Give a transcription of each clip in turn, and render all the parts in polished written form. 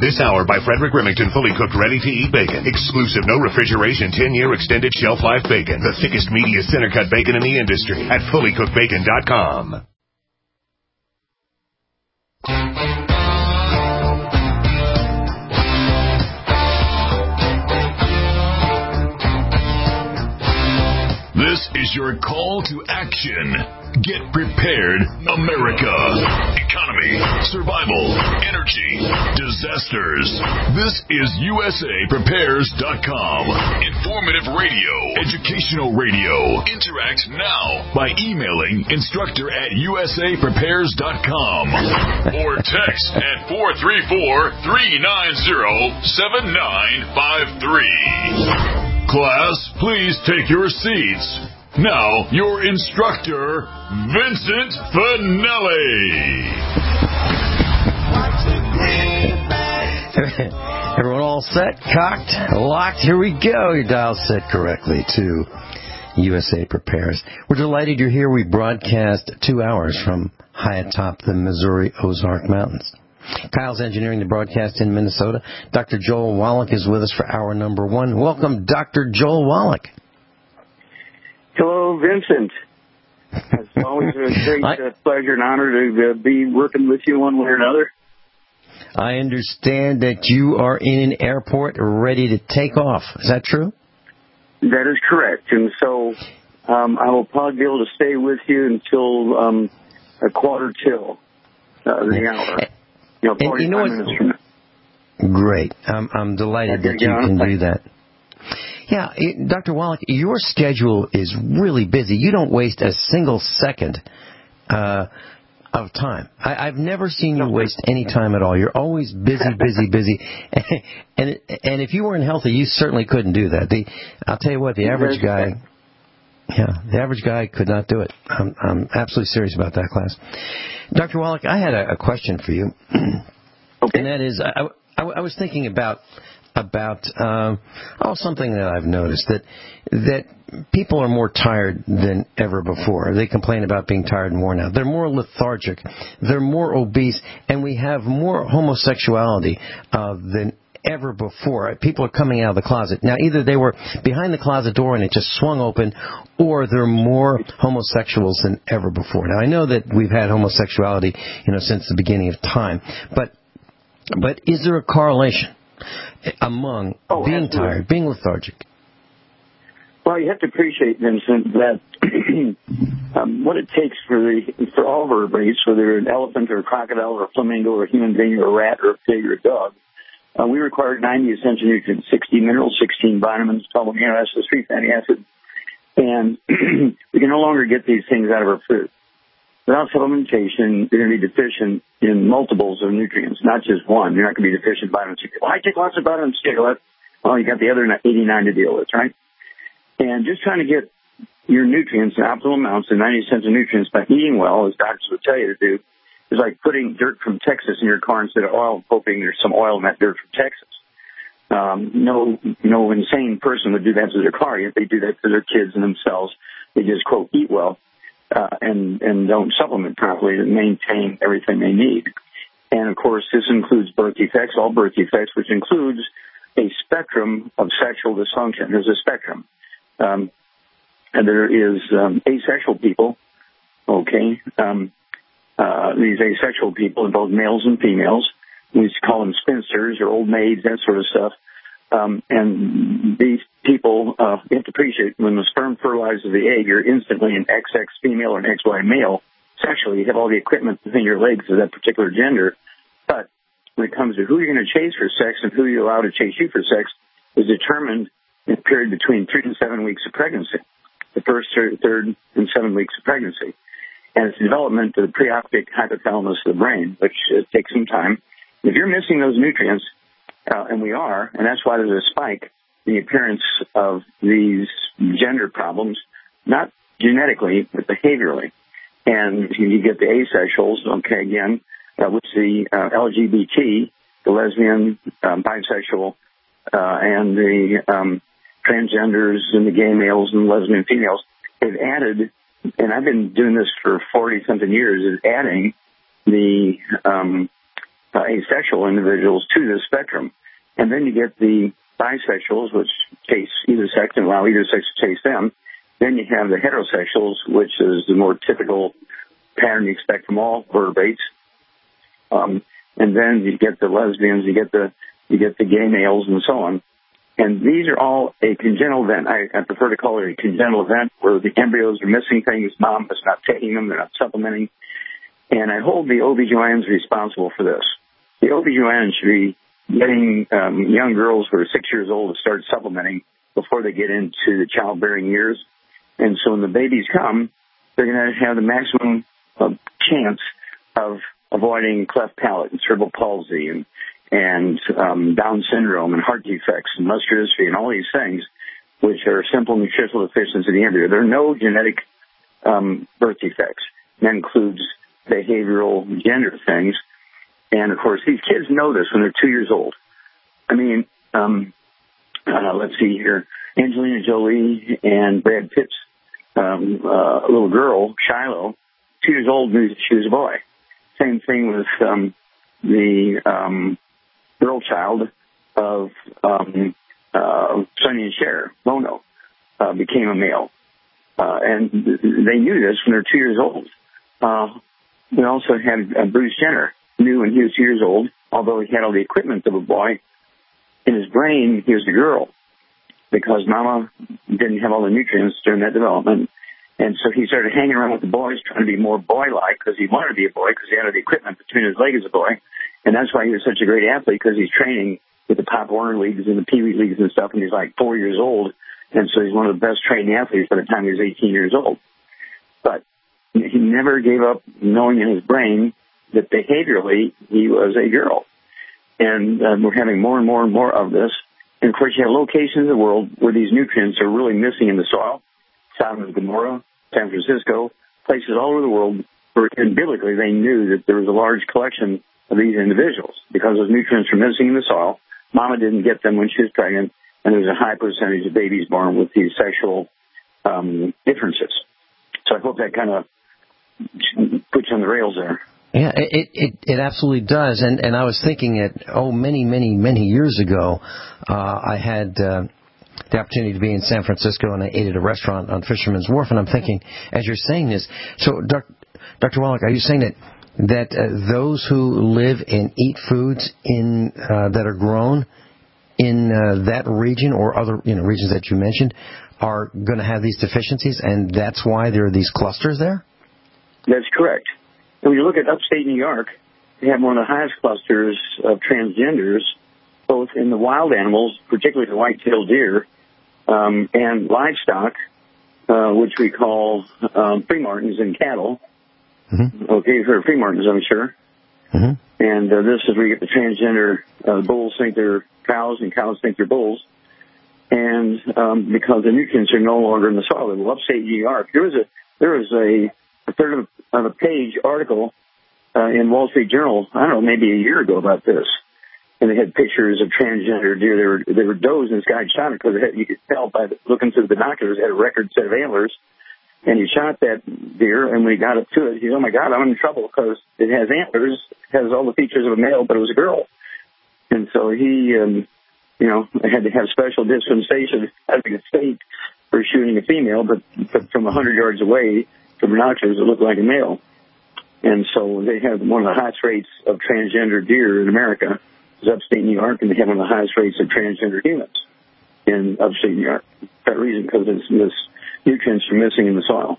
This hour by Frederick Remington, fully cooked, ready-to-eat bacon. Exclusive, no refrigeration, 10-year extended shelf life bacon. The thickest, meatiest, center-cut bacon in the industry at fullycookedbacon.com. This is your call to action. Get prepared, America. Economy, survival, energy, disasters. This is USAPrepares.com. Informative radio, educational radio. Interact now by emailing instructor@USAPrepares.com or text at 434-390-7953. Class, please take your seats. Now, your instructor, Vincent Finelli. Everyone all set, cocked, locked? Here we go. Your dial set correctly to USA Prepares. We're delighted you're here. We broadcast 2 hours from high atop the Missouri Ozark Mountains. Kyle's engineering the broadcast in Minnesota. Dr. Joel Wallach is with us for hour number 1. Welcome, Dr. Joel Wallach. Hello, Vincent. It's always a great pleasure and honor to be working with you one way or another. I understand that you are in an airport ready to take off. Is that true? That is correct. And so I will probably be able to stay with you until a quarter till the hour. 45 minutes from now. Great. I'm delighted that you can do that. Yeah, Dr. Wallach, your schedule is really busy. You don't waste a single second of time. I've never seen you waste any time at all. You're always busy. And if you weren't healthy, you certainly couldn't do that. I'll tell you what, the average guy could not do it. I'm absolutely serious about that, class. Dr. Wallach, I had a question for you. Okay. And that is, I was thinking about something that I've noticed, that people are more tired than ever before. They complain about being tired and worn out. They're more lethargic. They're more obese. And we have more homosexuality than ever before. People are coming out of the closet. Now, either they were behind the closet door and it just swung open, or they're more homosexuals than ever before. Now, I know that we've had homosexuality, since the beginning of time, but is there a correlation among being tired, being lethargic? Well, you have to appreciate, Vincent, that what it takes for all vertebrates, whether an elephant or a crocodile or a flamingo or a human being or a rat or a pig or a dog, we require 90 essential nutrients, 60 minerals, 16 vitamins, 12 amino acids, 3 fatty acids, and we can no longer get these things out of our food. Without supplementation, you're going to be deficient in multiples of nutrients, not just one. You're not going to be deficient in vitamin C. Well, I take lots of vitamin C. Well, you got the other 89 to deal with, right? And just trying to get your nutrients in optimal amounts, the 90 essential nutrients, by eating well, as doctors would tell you to do, is like putting dirt from Texas in your car instead of oil, hoping there's some oil in that dirt from Texas. No insane person would do that to their car, yet they do that to their kids and themselves. They just, quote, eat well. And don't supplement properly to maintain everything they need. And, of course, this includes birth defects, all birth defects, which includes a spectrum of sexual dysfunction. There's a spectrum. And there is asexual people, okay, these asexual people, both males and females. We used to call them spinsters or old maids, that sort of stuff. And these people, you have to appreciate, when the sperm fertilizes the egg, you're instantly an XX female or an XY male. Sexually, you have all the equipment within your legs of that particular gender. But when it comes to who you're going to chase for sex and who you allow to chase you for sex is determined in a period between 3 and 7 weeks of pregnancy, the first, third, and 7 weeks of pregnancy. And it's development of the preoptic hypothalamus of the brain, which takes some time. If you're missing those nutrients, and we are, and that's why there's a spike in the appearance of these gender problems, not genetically, but behaviorally. And you get the asexuals, okay, again, which the LGBT, the lesbian, bisexual, and the transgenders and the gay males and lesbian females, they've added, and I've been doing this for 40-something years, is adding the asexual individuals to this spectrum. And then you get the bisexuals, which chase either sex and allow either sex to chase them. Then you have the heterosexuals, which is the more typical pattern you expect from all vertebrates. And then you get the lesbians, you get the gay males, and so on. And these are all a congenital event. I prefer to call it a congenital event where the embryos are missing things, mom is not taking them, they're not supplementing. And I hold the OBGYNs responsible for this. The OBGYN should be getting young girls who are 6 years old to start supplementing before they get into the childbearing years. And so when the babies come, they're going to have the maximum chance of avoiding cleft palate and cerebral palsy and Down syndrome and heart defects and muscular dystrophy and all these things, which are simple nutritional deficiencies in the embryo. There are no genetic birth defects. That includes behavioral, gender things. And, of course, these kids know this when they're 2 years old. I mean, let's see here. Angelina Jolie and Brad Pitt's little girl, Shiloh, 2 years old, knew that she was a boy. Same thing with the girl child of Sonny and Cher, Bono, became a male. And they knew this when they're 2 years old. We also had Bruce Jenner, knew when he was 2 years old, although he had all the equipment of a boy, in his brain, he was a girl, because mama didn't have all the nutrients during that development. And so he started hanging around with the boys, trying to be more boy-like, because he wanted to be a boy, because he had all the equipment between his legs as a boy. And that's why he was such a great athlete, because he's training with the Pop Warner leagues and the Pee Wee leagues and stuff, and he's like 4 years old. And so he's one of the best trained athletes by the time he was 18 years old. But he never gave up knowing in his brain that behaviorally he was a girl. And we're having more and more and more of this. And, of course, you have locations in the world where these nutrients are really missing in the soil. Sodom and Gomorrah, San Francisco, places all over the world where, and biblically, they knew that there was a large collection of these individuals because those nutrients were missing in the soil. Mama didn't get them when she was pregnant, and there was a high percentage of babies born with these sexual differences. So I hope that kind of puts you on the rails there. Yeah, it absolutely does. And I was thinking many years ago, I had the opportunity to be in San Francisco, and I ate at a restaurant on Fisherman's Wharf, and I'm thinking, as you're saying this, so Dr. Wallach, are you saying that those who live and eat foods that are grown in that region or other regions that you mentioned are going to have these deficiencies, and that's why there are these clusters there? That's correct. And when you look at upstate New York, they have one of the highest clusters of transgenders, both in the wild animals, particularly the white-tailed deer, and livestock, which we call free martins and cattle. Mm-hmm. Okay, you've heard of free martins, I'm sure. Mm-hmm. And this is where you get the transgender bulls think they're cows and cows think they're bulls. And because the nutrients are no longer in the soil, in upstate New York, there was a third of a page article in Wall Street Journal, I don't know, maybe a year ago about this. And they had pictures of transgender deer. They were does, and this guy shot it because you could tell by looking through the binoculars, it had a record set of antlers. And he shot that deer, and when he got up to it, he said, oh, my God, I'm in trouble because it has antlers, has all the features of a male, but it was a girl. And so he, had to have special dispensation out of the state for shooting a female, but from 100 yards away, from binoculars, it looked like a male. And so they have one of the highest rates of transgender deer in America is upstate New York, and they have one of the highest rates of transgender humans in upstate New York. For that reason, because this nutrients are missing in the soil.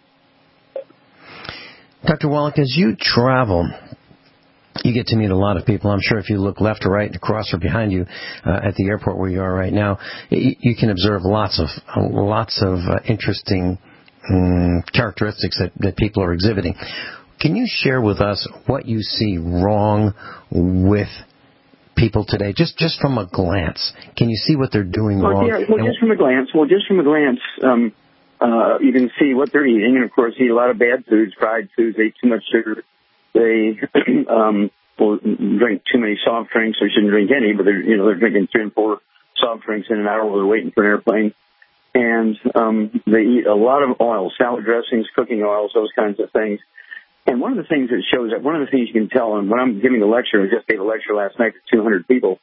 Dr. Wallach, as you travel, you get to meet a lot of people. I'm sure if you look left or right and across or behind you at the airport where you are right now, you can observe lots of interesting characteristics that people are exhibiting. Can you share with us what you see wrong with people today, just from a glance? Can you see what they're doing wrong? Yeah, just from a glance, you can see what they're eating, and of course, eat a lot of bad foods, fried foods, they eat too much sugar. They will drink too many soft drinks. They shouldn't drink any, but they're drinking 3 and 4 soft drinks in an hour while they're waiting for an airplane. And they eat a lot of oil, salad dressings, cooking oils, those kinds of things. And one of the things that shows up, one of the things you can tell, and when I'm giving a lecture, I just gave a lecture last night to 200 people,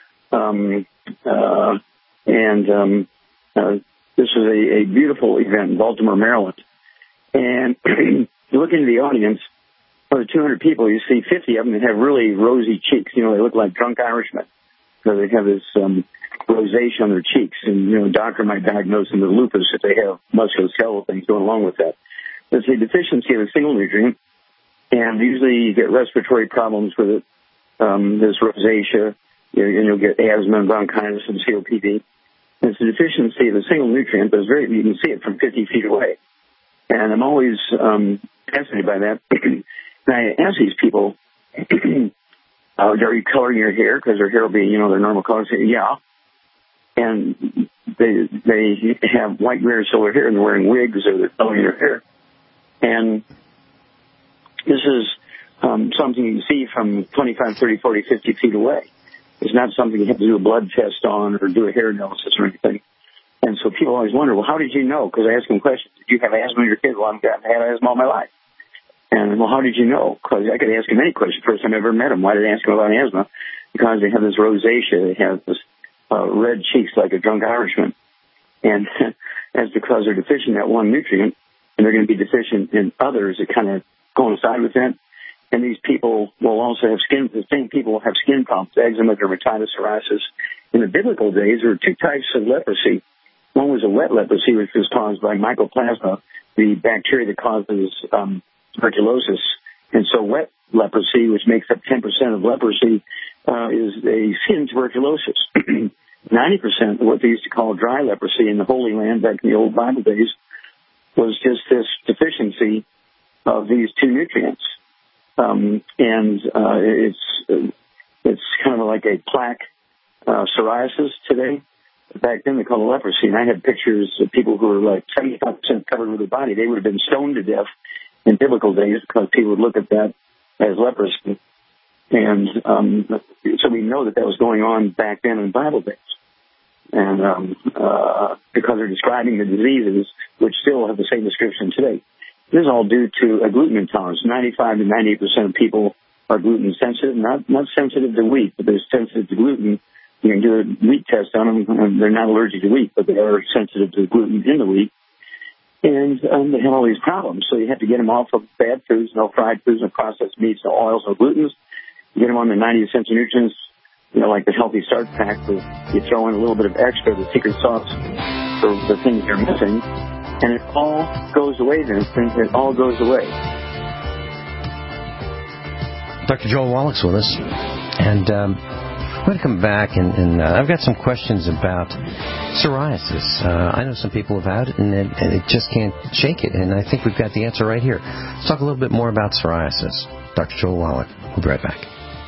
this was a beautiful event in Baltimore, Maryland. And you look into the audience, of the 200 people, you see 50 of them that have really rosy cheeks. You know, they look like drunk Irishmen. So they have this rosacea on their cheeks. And, you know, a doctor might diagnose them with lupus if they have musculoskeletal things going along with that. It's a deficiency of a single nutrient. And usually you get respiratory problems with it. This rosacea, and you'll get asthma and bronchitis and COPD. And it's a deficiency of a single nutrient, but you can see it from 50 feet away. And I'm always fascinated by that. And I ask these people, are you coloring your hair? Because their hair will be, their normal color. Say, yeah. And they have white, rare silver hair, and they're wearing wigs, or they're coloring their hair. And this is something you can see from 25, 30, 40, 50 feet away. It's not something you have to do a blood test on or do a hair analysis or anything. And so people always wonder, well, how did you know? Because I ask them questions. Did you have asthma when you were a kid? Well, I've had asthma all my life. And, well, how did you know? Because I could ask him any question. First time I ever met him, why did I ask him about asthma? Because they have this rosacea. They have this red cheeks like a drunk Irishman. And that's because they're deficient in that one nutrient, and they're going to be deficient in others that kind of coincide with that. And these people will also have the same people will have skin problems, eczema, dermatitis, psoriasis. In the biblical days, there were two types of leprosy. One was a wet leprosy, which was caused by mycoplasma, the bacteria that causes tuberculosis. And so wet leprosy, which makes up 10% of leprosy, is a skin tuberculosis. 90% of what they used to call dry leprosy in the Holy Land back in the old Bible days was just this deficiency of these two nutrients. It's kind of like a plaque psoriasis today. Back then they called it leprosy, and I had pictures of people who were like 75% covered with their body. They would have been stoned to death in biblical days because people would look at that as leprosy. And so we know that was going on back then in Bible days. And because they're describing the diseases, which still have the same description today. This is all due to a gluten intolerance. 95 to 98% of people are gluten sensitive, not sensitive to wheat, but they're sensitive to gluten. You can do a wheat test on them, and they're not allergic to wheat, but they are sensitive to gluten in the wheat. And they have all these problems. So you have to get them off of bad foods, no fried foods, no processed meats, no oils, no glutens. You get them on the 90 essential nutrients, like the Healthy Start Pack. You throw in a little bit of extra, the secret sauce for the things you're missing. And it all goes away, Vincent. It all goes away. Dr. Joel Wallach's with us. And I'm going to come back, and I've got some questions about psoriasis. I know some people have had it, and it just can't shake it. And I think we've got the answer right here. Let's talk a little bit more about psoriasis. Dr. Joel Wallach. We'll be right back.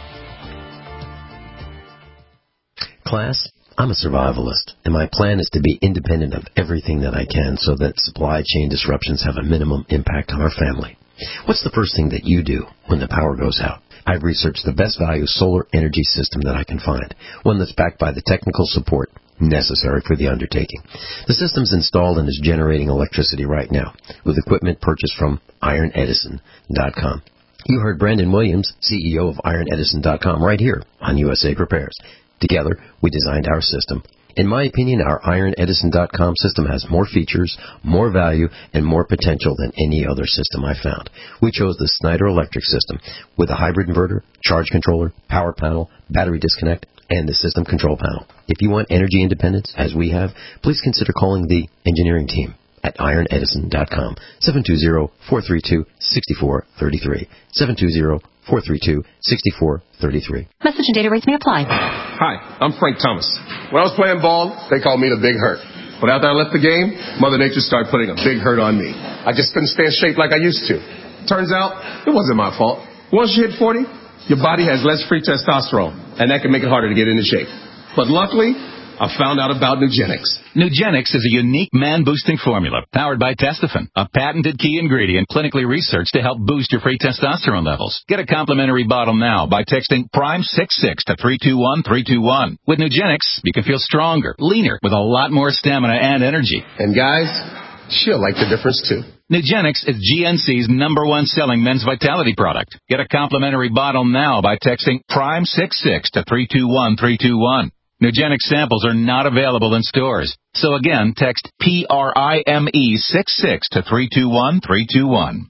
Class, I'm a survivalist, and my plan is to be independent of everything that I can so that supply chain disruptions have a minimum impact on our family. What's the first thing that you do when the power goes out? I've researched the best value solar energy system that I can find, one that's backed by the technical support necessary for the undertaking. The system's installed and is generating electricity right now with equipment purchased from IronEdison.com. You heard Brandon Williams, CEO of IronEdison.com, right here on USA Prepares. Together, we designed our system. In my opinion, our IronEdison.com system has more features, more value, and more potential than any other system I found. We chose the Snyder Electric system with a hybrid inverter, charge controller, power panel, battery disconnect, and the system control panel. If you want energy independence, as we have, please consider calling the engineering team at IronEdison.com, 720-432-6433, 720-432-6433. Message and data rates may apply. Hi, I'm Frank Thomas. When I was playing ball, they called me the Big Hurt. But after I left the game, Mother Nature started putting a big hurt on me. I just couldn't stay in shape like I used to. Turns out, it wasn't my fault. Once you hit 40, your body has less free testosterone, and that can make it harder to get into shape. But luckily, I found out about Nugenix. Nugenix is a unique man-boosting formula powered by Testofen, a patented key ingredient clinically researched to help boost your free testosterone levels. Get a complimentary bottle now by texting PRIME66 to 321-321. With Nugenix, you can feel stronger, leaner, with a lot more stamina and energy. And guys, she'll like the difference too. Nugenix is GNC's #1 selling men's vitality product. Get a complimentary bottle now by texting PRIME66 to 321321. Nugenix samples are not available in stores. So again, text PRIME66 to 321321.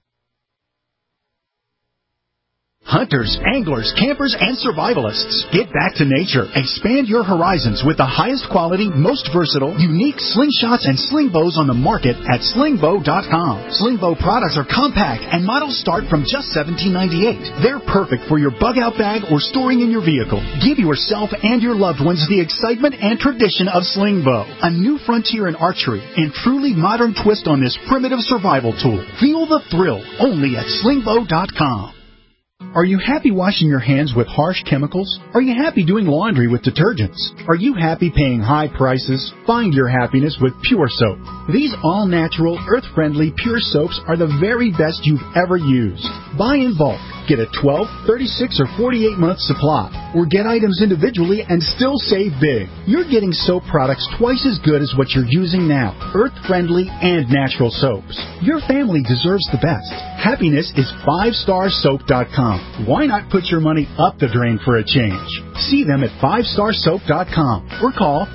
Hunters, anglers, campers, and survivalists, get back to nature. Expand your horizons with the highest quality, most versatile, unique slingshots and sling bows on the market at slingbow.com. Slingbow products are compact and models start from just $17.98. They're perfect for your bug-out bag or storing in your vehicle. Give yourself and your loved ones the excitement and tradition of Slingbow, a new frontier in archery and truly modern twist on this primitive survival tool. Feel the thrill only at slingbow.com. Are you happy washing your hands with harsh chemicals? Are you happy doing laundry with detergents? Are you happy paying high prices? Find your happiness with Pure Soap. These all-natural, earth-friendly Pure Soaps are the very best you've ever used. Buy in bulk. Get a 12, 36, or 48-month supply. Or get items individually and still save big. You're getting soap products twice as good as what you're using now. Earth-friendly and natural soaps. Your family deserves the best. Happiness is 5starsoap.com. Why not put your money up the drain for a change? See them at 5starsoap.com or call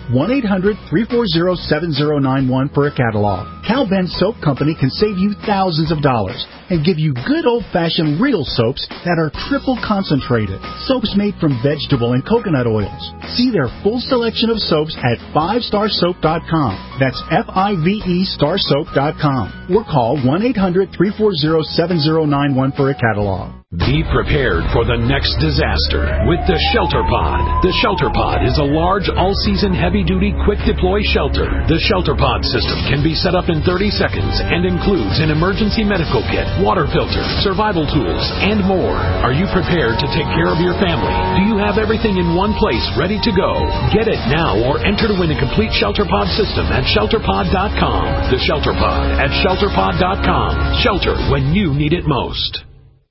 1-800-340-7091 for a catalog. Cal Ben Soap Company can save you thousands of dollars and give you good old-fashioned real soaps that are triple concentrated. Soaps made from vegetable and coconut oils. See their full selection of soaps at 5starsoap.com. That's F-I-V-E starsoap.com. Or call 1-800-340-7091 for a catalog. Be prepared for the next disaster with the Shelter Pod. The Shelter Pod is a large, all-season, heavy-duty, quick-deploy shelter. The Shelter Pod system can be set up in 30 seconds and includes an emergency medical kit, water filter, survival tools, and more. Are you prepared to take care of your family? Do you have everything in one place ready to go? Get it now or enter to win a complete Shelter Pod system at ShelterPod.com. The Shelter Pod at ShelterPod.com. Shelter when you need it most.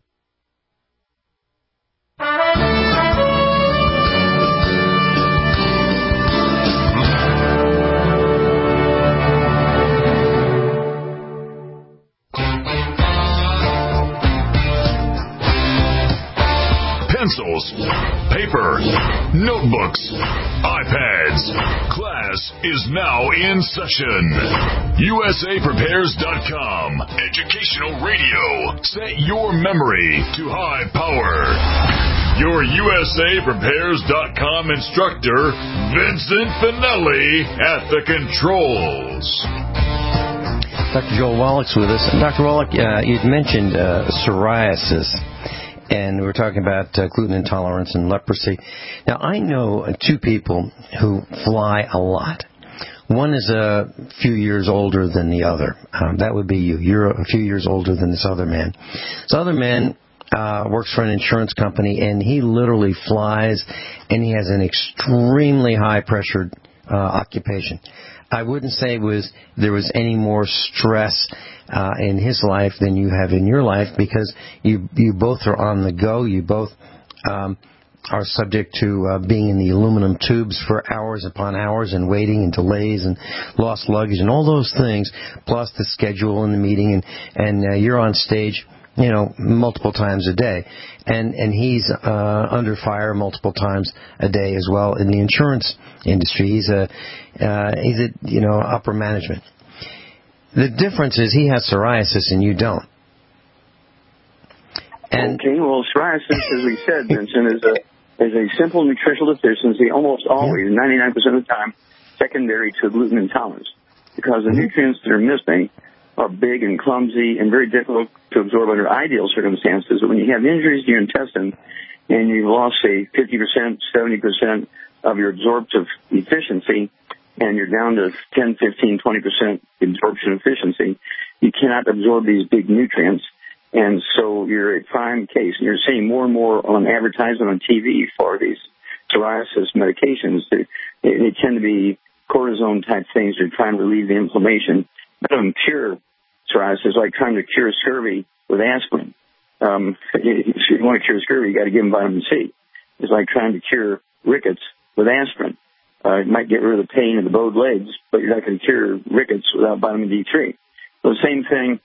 Pencils, paper, notebooks, iPads. Class is now in session. USAPrepares.com. Educational radio. Set your memory to high power. Your USAPrepares.com instructor, Vincent Finelli, at the controls. Dr. Joel Wallach's with us. Dr. Wallach, you'd mentioned psoriasis. And we were talking about gluten intolerance and leprosy. Now, I know two people who fly a lot. One is a few years older than the other. That would be you. You're a few years older than this other man. This other man works for an insurance company, and he literally flies, and he has an extremely high-pressured occupation. I wouldn't say there was any more stress in his life than you have in your life, because you both are on the go. You both are subject to being in the aluminum tubes for hours upon hours and waiting and delays and lost luggage and all those things, plus the schedule and the meeting, and you're on stage, multiple times a day, and he's under fire multiple times a day as well in the insurance industry. He's a upper management. The difference is he has psoriasis and you don't. Okay, well, psoriasis, as we said, Vincent, is a simple nutritional deficiency, almost always, 99% of the time, secondary to gluten intolerance, because the nutrients that are missing are big and clumsy and very difficult to absorb under ideal circumstances. But when you have injuries to your intestine and you've lost, say, 50%, 70% of your absorptive efficiency, and you're down to 10, 15, 20% absorption efficiency, you cannot absorb these big nutrients. And so you're a prime case. And you're seeing more and more on advertisement on TV for these psoriasis medications. They tend to be cortisone-type things to try and relieve the inflammation. None of them cure psoriasis, like trying to cure scurvy with aspirin. If you want to cure scurvy, you got to give them vitamin C. It's like trying to cure rickets with aspirin. It might get rid of the pain in the bowed legs, but you're not going to cure rickets without vitamin D3. So the same thing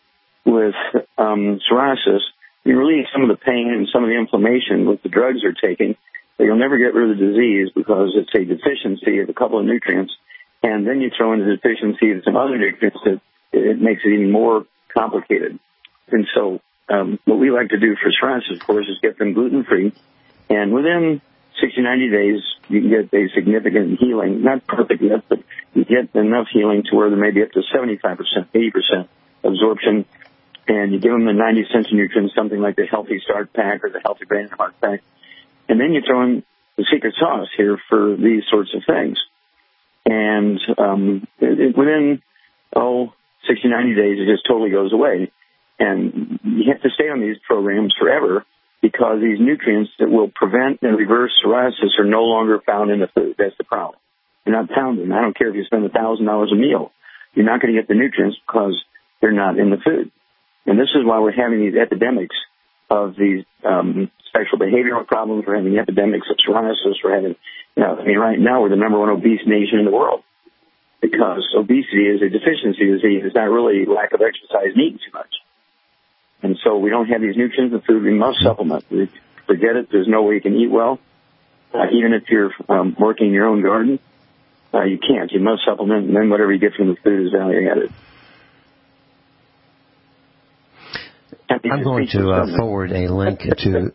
with psoriasis, you relieve some of the pain and some of the inflammation with the drugs they're taking, but you'll never get rid of the disease because it's a deficiency of a couple of nutrients. And then you throw in the deficiency of some other nutrients that it makes it even more complicated. And so what we like to do for psoriasis, of course, is get them gluten-free. And within 60, 90 days, you can get a significant healing. Not perfect yet, but you get enough healing to where there may be up to 75%, 80% absorption. And you give them the 90 essential nutrients, something like the Healthy Start Pack or the Healthy Brain and Heart Pack. And then you throw in the secret sauce here for these sorts of things. And within, 60, 90 days, it just totally goes away. And you have to stay on these programs forever because these nutrients that will prevent and reverse psoriasis are no longer found in the food. That's the problem. They're not found in. I don't care if you spend $1,000 a meal. You're not going to get the nutrients because they're not in the food. And this is why we're having these epidemics of these special behavioral problems. We're having epidemics of psoriasis. We're having, right now we're the number one obese nation in the world because obesity is a deficiency disease. It's not really lack of exercise and eating too much. And so we don't have these nutrients in the food. We must supplement. Forget it. There's no way you can eat well. Even if you're working in your own garden, you can't. You must supplement, and then whatever you get from the food is value added. I'm going to forward a link to.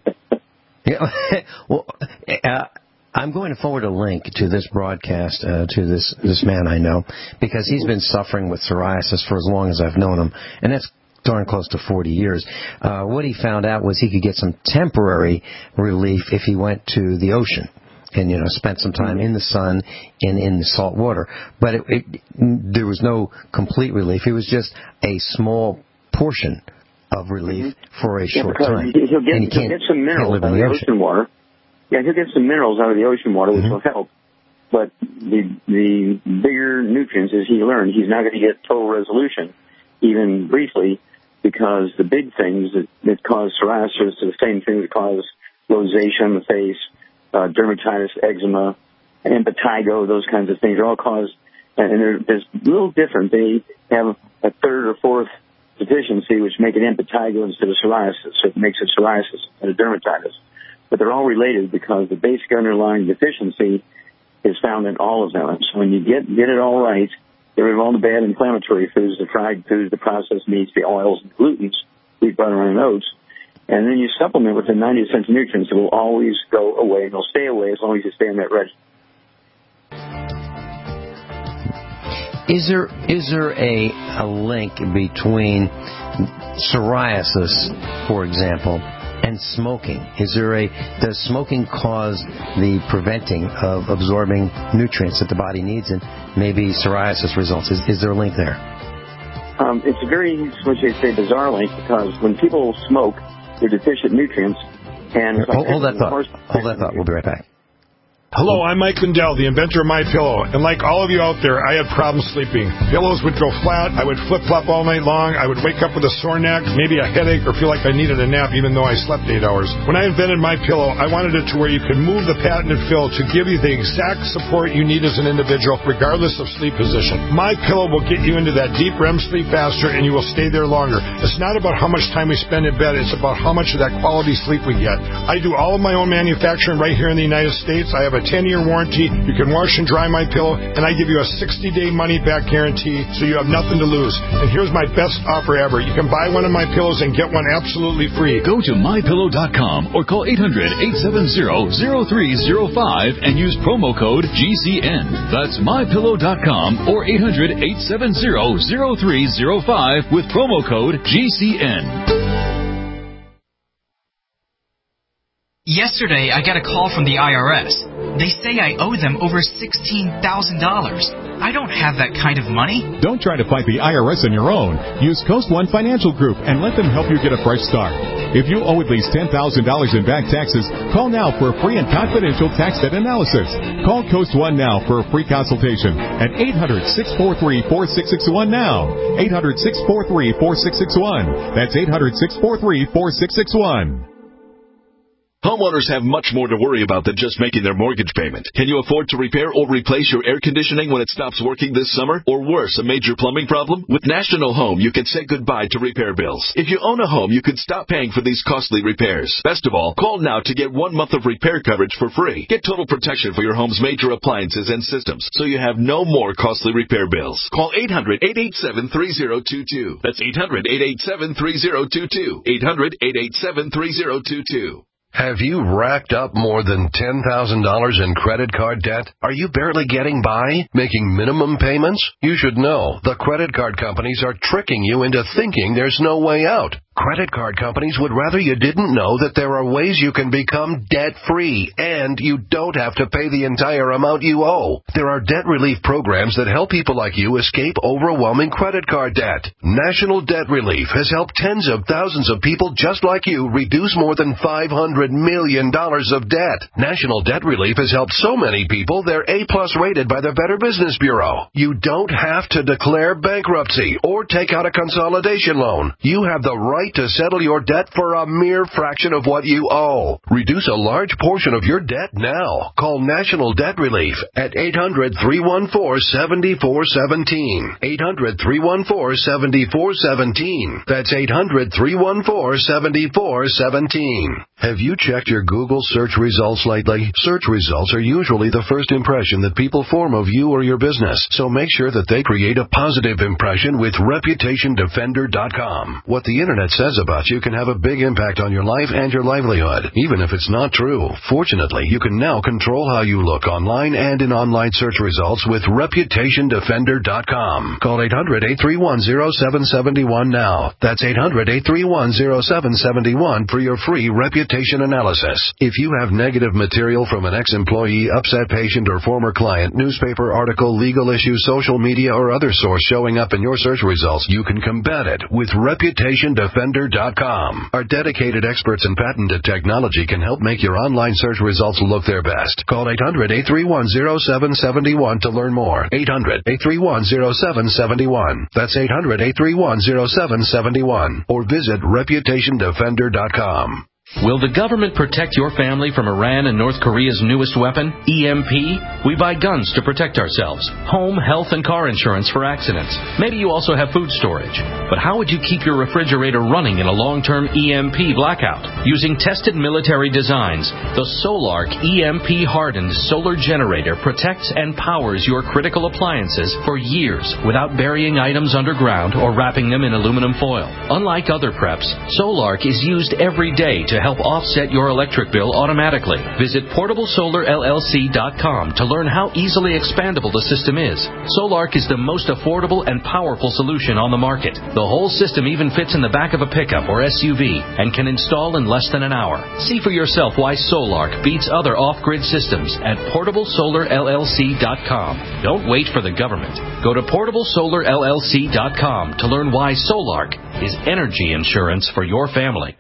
I'm going to forward a link to this broadcast to this man I know because he's been suffering with psoriasis for as long as I've known him, and that's darn close to 40 years. What he found out was he could get some temporary relief if he went to the ocean and spent some time in the sun and in the salt water. But there was no complete relief. It was just a small portion of relief for a short time. He'll get some minerals out of the ocean water. Yeah, he'll get some minerals out of the ocean water, which will help. But the bigger nutrients, as he learned, he's not going to get total resolution, even briefly, because the big things that cause psoriasis are the same things that cause rosacea on the face, dermatitis, eczema, impetigo, those kinds of things are all caused, and they're a little different. They have a third or fourth deficiency, which make it impetigo instead of psoriasis, so it makes it psoriasis instead of dermatitis. But they're all related because the basic underlying deficiency is found in all of them. So when you get it all right, get rid of all the bad inflammatory foods, the fried foods, the processed meats, the oils, and glutens, wheat, butter, and oats, and then you supplement with the 90 essential nutrients. It will always go away, and it'll stay away as long as you stay on that regimen. Is there a link between psoriasis, for example, and smoking? Does smoking cause the preventing of absorbing nutrients that the body needs, and maybe psoriasis results? Is there a link there? It's a very, what you say, bizarre link because when people smoke, they're deficient nutrients. And hold that thought. We'll be right back. Hello, I'm Mike Lindell, the inventor of MyPillow, and like all of you out there, I had problems sleeping. Pillows would go flat, I would flip-flop all night long, I would wake up with a sore neck, maybe a headache, or feel like I needed a nap even though I slept 8 hours. When I invented MyPillow, I wanted it to where you could move the patented fill to give you the exact support you need as an individual, regardless of sleep position. MyPillow will get you into that deep REM sleep faster, and you will stay there longer. It's not about how much time we spend in bed, it's about how much of that quality sleep we get. I do all of my own manufacturing right here in the United States. I have a 10-year warranty. You can wash and dry MyPillow, and I give you a 60-day money-back guarantee, so you have nothing to lose. And here's my best offer ever. You can buy one of my pillows and get one absolutely free. Go to MyPillow.com or call 800-870-0305 and use promo code GCN. That's MyPillow.com or 800-870-0305 with promo code GCN. Yesterday, I got a call from the IRS. They say I owe them over $16,000. I don't have that kind of money. Don't try to fight the IRS on your own. Use Coast One Financial Group and let them help you get a fresh start. If you owe at least $10,000 in back taxes, call now for a free and confidential tax debt analysis. Call Coast One now for a free consultation at 800-643-4661 now. 800-643-4661. That's 800-643-4661. Homeowners have much more to worry about than just making their mortgage payment. Can you afford to repair or replace your air conditioning when it stops working this summer? Or worse, a major plumbing problem? With National Home, you can say goodbye to repair bills. If you own a home, you could stop paying for these costly repairs. Best of all, call now to get 1 month of repair coverage for free. Get total protection for your home's major appliances and systems, so you have no more costly repair bills. Call 800-887-3022. That's 800-887-3022. 800-887-3022. Have you racked up more than $10,000 in credit card debt? Are you barely getting by, making minimum payments? You should know the credit card companies are tricking you into thinking there's no way out. Credit card companies would rather you didn't know that there are ways you can become debt-free, and you don't have to pay the entire amount you owe. There are debt relief programs that help people like you escape overwhelming credit card debt. National Debt Relief has helped tens of thousands of people just like you reduce more than $500 million of debt. National Debt Relief has helped so many people they're A-plus rated by the Better Business Bureau. You don't have to declare bankruptcy or take out a consolidation loan. You have the right to settle your debt for a mere fraction of what you owe. Reduce a large portion of your debt now. Call National Debt Relief at 800-314-7417. 800-314-7417. That's 800-314-7417. Have you checked your Google search results lately? Search results are usually the first impression that people form of you or your business, so make sure that they create a positive impression with ReputationDefender.com. What the Internet says about you can have a big impact on your life and your livelihood, even if it's not true. Fortunately, you can now control how you look online and in online search results with ReputationDefender.com. Call 800-831-0771 now. That's 800-831-0771 for your free reputation analysis. If you have negative material from an ex-employee, upset patient, or former client, newspaper article, legal issue, social media, or other source showing up in your search results, you can combat it with ReputationDefender.com. Our dedicated experts in patented technology can help make your online search results look their best. Call 800-831-0771 to learn more. 800-831-0771. That's 800-831-0771. Or visit ReputationDefender.com. Will the government protect your family from Iran and North Korea's newest weapon, EMP? We buy guns to protect ourselves, home, health, and car insurance for accidents. Maybe you also have food storage. But how would you keep your refrigerator running in a long-term EMP blackout? Using tested military designs, the Solark EMP-hardened solar generator protects and powers your critical appliances for years without burying items underground or wrapping them in aluminum foil. Unlike other preps, Solark is used every day to help offset your electric bill automatically. Visit PortableSolarLLC.com to learn how easily expandable the system is. Solark is the most affordable and powerful solution on the market. The whole system even fits in the back of a pickup or SUV and can install in less than an hour. See for yourself why Solark beats other off-grid systems at PortableSolarLLC.com. Don't wait for the government. Go to PortableSolarLLC.com to learn why Solark is energy insurance for your family.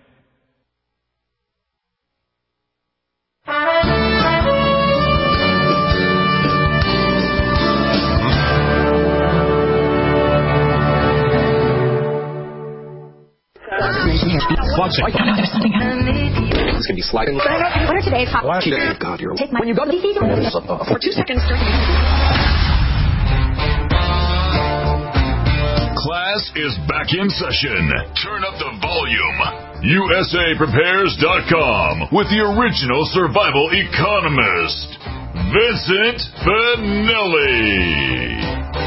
This can be sliding. What are today's hot? God, you're take my when you go to for 2 seconds. Class is back in session. Turn up the volume. USAPrepares.com with the original survival economist, Vincent Finelli.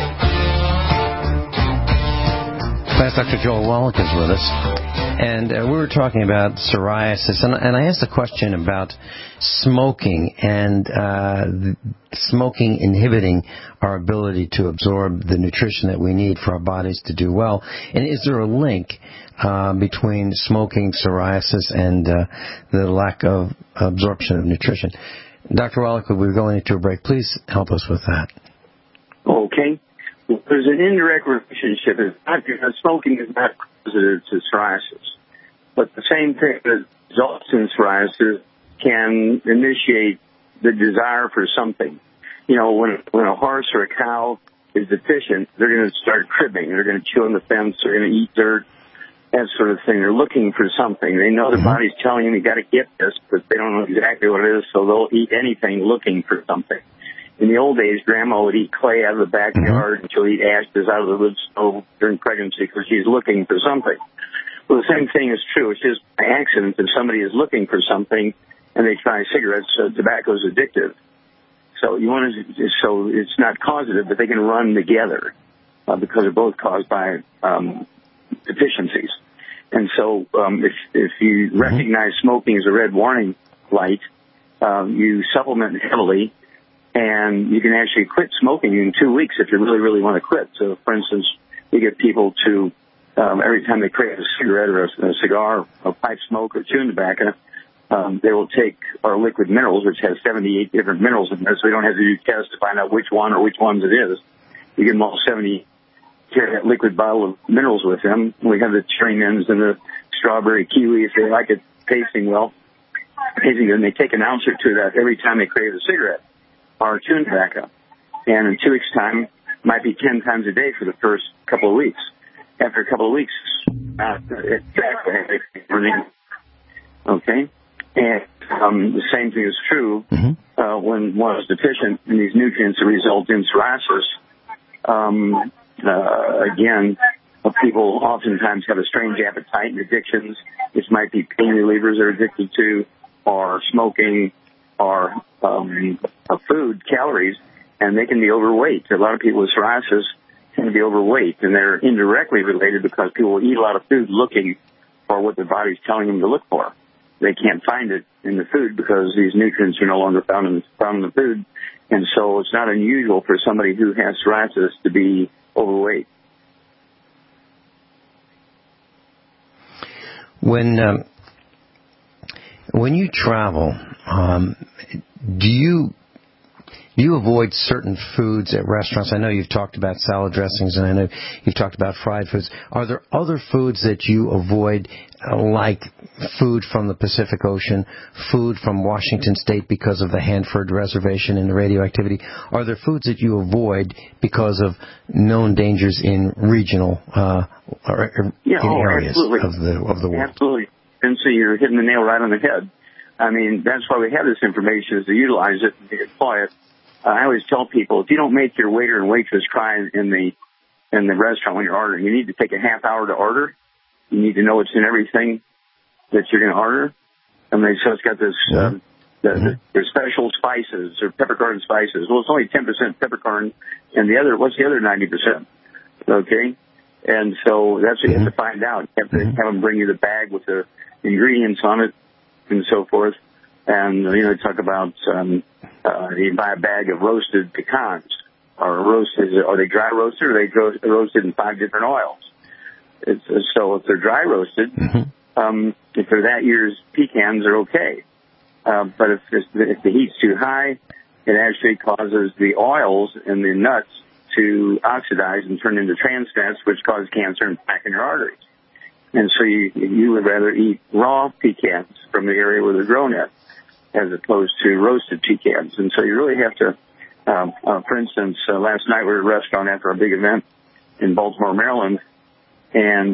Class Dr. Joel Wallach is with us. And we were talking about psoriasis, and I asked a question about smoking and smoking inhibiting our ability to absorb the nutrition that we need for our bodies to do well. And is there a link between smoking, psoriasis, and the lack of absorption of nutrition? Dr. Wallach, we're going into a break. Please help us with that. Okay. There's an indirect relationship. Smoking is not causative to psoriasis, but the same thing that results in psoriasis can initiate the desire for something. You know, when a horse or a cow is deficient, they're going to start cribbing. They're going to chew on the fence. They're going to eat dirt. that sort of thing. They're looking for something. They know their body's telling them you got to get this, but they don't know exactly what it is, so they'll eat anything looking for something. In the old days, Grandma would eat clay out of the backyard, and she'll eat ashes out of the wood stove during pregnancy because she's looking for something. Well, the same thing is true. It's just by accident that somebody is looking for something, and they try cigarettes. Tobacco is addictive. So so it's not causative, but they can run together because they're both caused by deficiencies. And so if you recognize smoking as a red warning light, you supplement heavily, and you can actually quit smoking in 2 weeks if you really, really want to quit. So, for instance, we get people to, every time they crave a cigarette or a cigar or pipe smoke or chewing tobacco, they will take our liquid minerals, which has 78 different minerals in there, so we don't have to do tests to find out which one or which ones it is. You give them all 70, carry that liquid bottle of minerals with them. We have the cherry mints and the strawberry kiwi if they like it tasting well. And they take an ounce or two of that every time they crave a cigarette or chewing tobacco. And in 2 weeks' time, it might be 10 times a day for the first couple of weeks. After a couple of weeks, okay? And the same thing is true when one is deficient in these nutrients that result in psoriasis. Again, people oftentimes have a strange appetite and addictions. This might be pain relievers they're addicted to, or smoking, or food, calories, and they can be overweight. A lot of people with psoriasis tend to be overweight, and they're indirectly related because people will eat a lot of food looking for what their body's telling them to look for. They can't find it in the food because these nutrients are no longer found in the food, and so it's not unusual for somebody who has psoriasis to be overweight. When you travel, do you avoid certain foods at restaurants? I know you've talked about salad dressings, and I know you've talked about fried foods. Are there other foods that you avoid, like food from the Pacific Ocean, food from Washington State because of the Hanford Reservation and the radioactivity? Are there foods that you avoid because of known dangers in regional areas of the world? Absolutely. And so you're hitting the nail right on the head. I mean, that's why we have this information, is to utilize it and to apply it. I always tell people, if you don't make your waiter and waitress cry in the restaurant when you're ordering, you need to take a half hour to order. You need to know what's in everything that you're going to order. And so it's got this, there's special spices or peppercorn spices. Well, it's only 10% peppercorn, and what's the other 90%? Okay? And so that's what you have to find out. You have to have them bring you the bag with the ingredients on it and so forth. And, talk about, you buy a bag of roasted pecans, are they dry roasted, or are they roasted in 5 different oils? So if they're dry roasted, if they're that year's pecans, are okay. But if the heat's too high, it actually causes the oils and the nuts to oxidize and turn into trans fats, which cause cancer and plaque in your arteries. And so you would rather eat raw pecans from the area where they're grown at, as opposed to roasted pecans. And so you really have to, for instance, last night we were at a restaurant after a big event in Baltimore, Maryland, and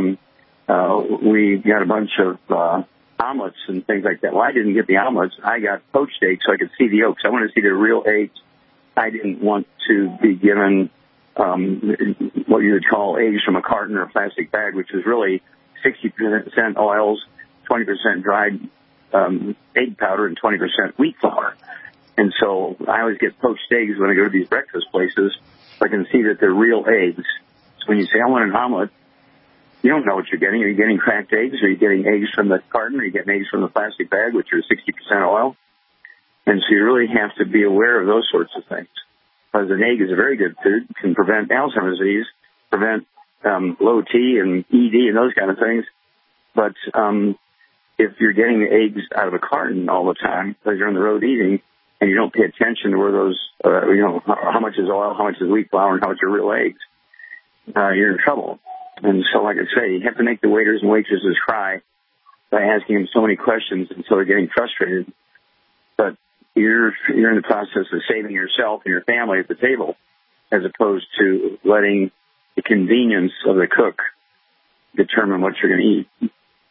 we got a bunch of omelets and things like that. Well, I didn't get the omelets. I got poached eggs so I could see the yolks. I wanted to see the real eggs. I didn't want to be given what you would call eggs from a carton or a plastic bag, which is really 60% oils, 20% dried egg powder, and 20% wheat flour. And so I always get poached eggs when I go to these breakfast places, so I can see that they're real eggs. So when you say, I want an omelet, you don't know what you're getting. Are you getting cracked eggs? Are you getting eggs from the carton? Are you getting eggs from the plastic bag, which are 60% oil? And so you really have to be aware of those sorts of things. Because an egg is a very good food, can prevent Alzheimer's disease, prevent low T and ED and those kind of things. But if you're getting the eggs out of a carton all the time because you're on the road eating and you don't pay attention to where those, how much is oil, how much is wheat flour, and how much are real eggs, you're in trouble. And so, like I say, you have to make the waiters and waitresses cry by asking them so many questions until they're getting frustrated. But you're in the process of saving yourself and your family at the table, as opposed to letting the convenience of the cook determine what you're going to eat.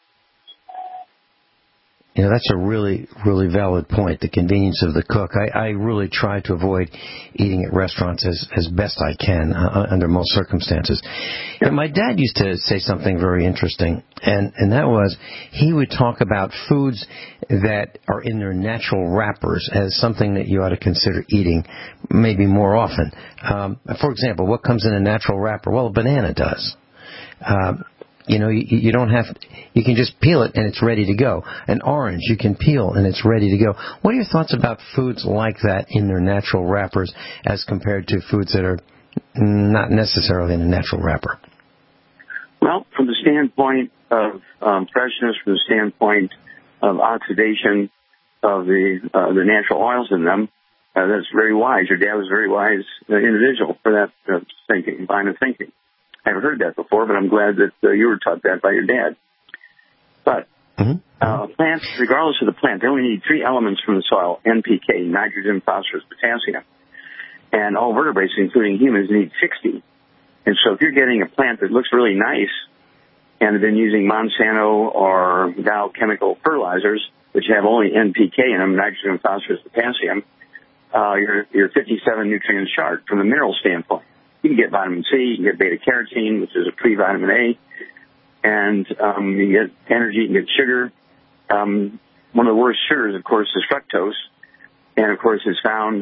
That's a really, really valid point, the convenience of the cook. I really try to avoid eating at restaurants as best I can under most circumstances. Yeah. My dad used to say something very interesting, and that was he would talk about foods that are in their natural wrappers as something that you ought to consider eating maybe more often. For example, what comes in a natural wrapper? Well, a banana does. You don't have, you can just peel it and it's ready to go. An orange, you can peel and it's ready to go. What are your thoughts about foods like that in their natural wrappers as compared to foods that are not necessarily in a natural wrapper? Well, from the standpoint of freshness, from the standpoint of oxidation of the natural oils in them, that's very wise. Your dad was a very wise individual for that thinking, line of thinking. I haven't heard that before, but I'm glad that you were taught that by your dad. But plants, regardless of the plant, they only need 3 elements from the soil: NPK, nitrogen, phosphorus, potassium. And all vertebrates, including humans, need 60. And so if you're getting a plant that looks really nice and have been using Monsanto or Dow chemical fertilizers, which have only NPK in them, nitrogen, phosphorus, potassium, you're 57 nutrients short from the mineral standpoint. You can get vitamin C, you can get beta-carotene, which is a pre-vitamin A, and you get energy, you can get sugar. One of the worst sugars, of course, is fructose, and, of course, it's found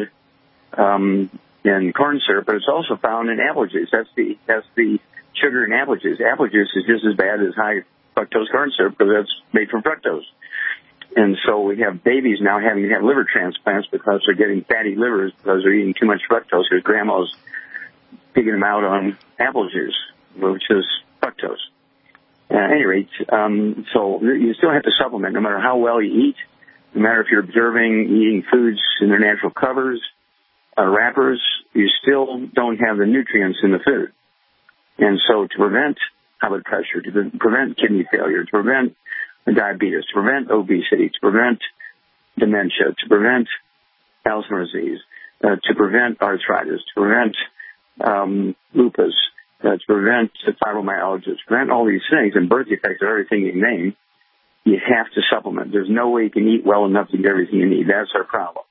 in corn syrup, but it's also found in apple juice. That's the sugar in apple juice. Apple juice is just as bad as high fructose corn syrup because that's made from fructose. And so we have babies now having to have liver transplants because they're getting fatty livers because they're eating too much fructose because grandma's picking them out on apple juice, which is fructose. At any rate, so you still have to supplement no matter how well you eat, no matter if you're eating foods in their natural covers, wrappers, you still don't have the nutrients in the food. And so to prevent high blood pressure, to prevent kidney failure, to prevent diabetes, to prevent obesity, to prevent dementia, to prevent Alzheimer's disease, to prevent arthritis, to prevent lupus, to prevent fibromyalgia, to prevent all these things and birth defects of everything you name, you have to supplement. There's no way you can eat well enough to get everything you need. That's our problem.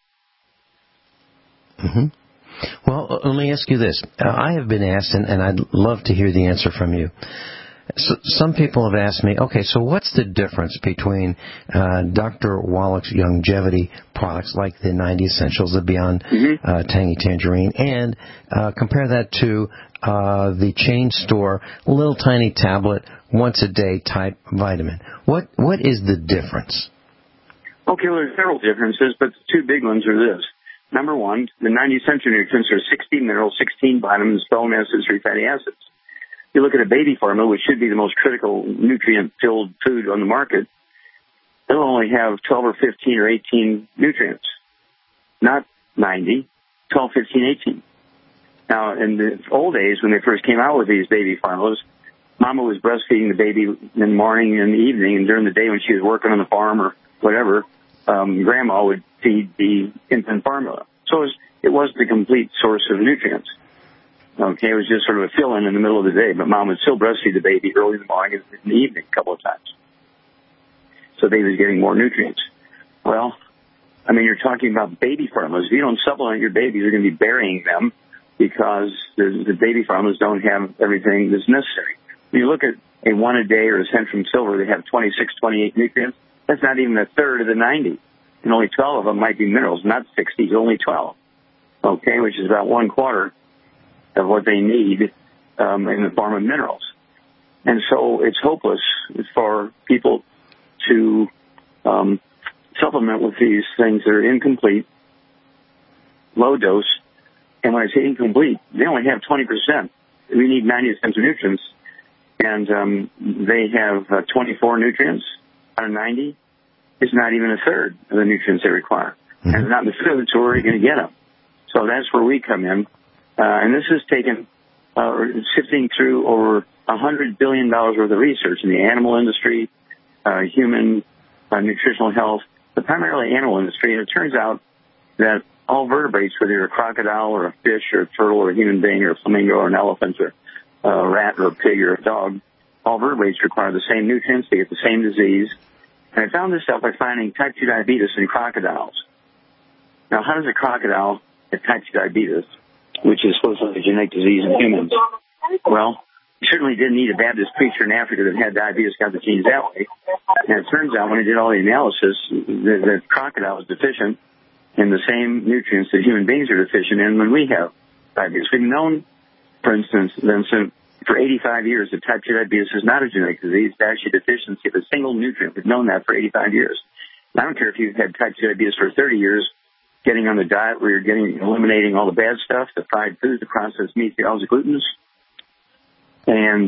Mm-hmm. Well, let me ask you this. I have been asked, and I'd love to hear the answer from you. So some people have asked me, okay, so what's the difference between Dr. Wallach's longevity products like the 90 Essentials, the Beyond Tangy Tangerine, and compare that to the chain store little tiny tablet once a day type vitamin? What is the difference? Okay, well, there's several differences, but the 2 big ones are this. Number one, the 90 essential nutrients are 60 minerals, 16 vitamins, 12 amino acids, 3 fatty acids. You look at a baby formula, which should be the most critical nutrient-filled food on the market, it'll only have 12 or 15 or 18 nutrients, not 90, 12, 15, 18. Now, in the old days, when they first came out with these baby formulas, Mama was breastfeeding the baby in the morning and the evening, and during the day when she was working on the farm or whatever, Grandma would feed the infant formula. So it wasn't the complete source of nutrients. Okay, it was just sort of a fill-in the middle of the day, but Mom would still breastfeed the baby early in the morning and in the evening a couple of times. So the baby was getting more nutrients. Well, I mean, you're talking about baby formulas. If you don't supplement your baby, you're going to be burying them because the baby formulas don't have everything that's necessary. When you look at a 1 a day or a Centrum Silver, they have 26, 28 nutrients. That's not even a third of the 90. And only 12 of them might be minerals, not 60, only 12. Okay, which is about 1/4 of what they need in the form of minerals. And so it's hopeless for people to supplement with these things that are incomplete, low dose. And when I say incomplete, they only have 20%. We need 90 essential nutrients, and they have 24 nutrients out of 90. It's not even a third of the nutrients they require. And it's not in the food, so where are you going to get them? So that's where we come in. And this has taken sifting through over $100 billion worth of research in the animal industry, human nutritional health, but primarily animal industry. And it turns out that all vertebrates, whether you're a crocodile or a fish or a turtle or a human being or a flamingo or an elephant or a rat or a pig or a dog, all vertebrates require the same nutrients, they get the same disease. And I found this out by finding type 2 diabetes in crocodiles. Now, how does a crocodile get type 2 diabetes, which is supposedly a genetic disease in humans? Well, you certainly didn't need a Baptist preacher in Africa that had diabetes, got the genes that way. And it turns out when I did all the analysis, the crocodile is deficient in the same nutrients that human beings are deficient in when we have diabetes. We've known, for instance, Vincent, for 85 years that type 2 diabetes is not a genetic disease. It's actually a deficiency of a single nutrient. We've known that for 85 years. I don't care if you've had type 2 diabetes for 30 years, getting on the diet where you're eliminating all the bad stuff, the fried foods, the processed meats, the glutens, and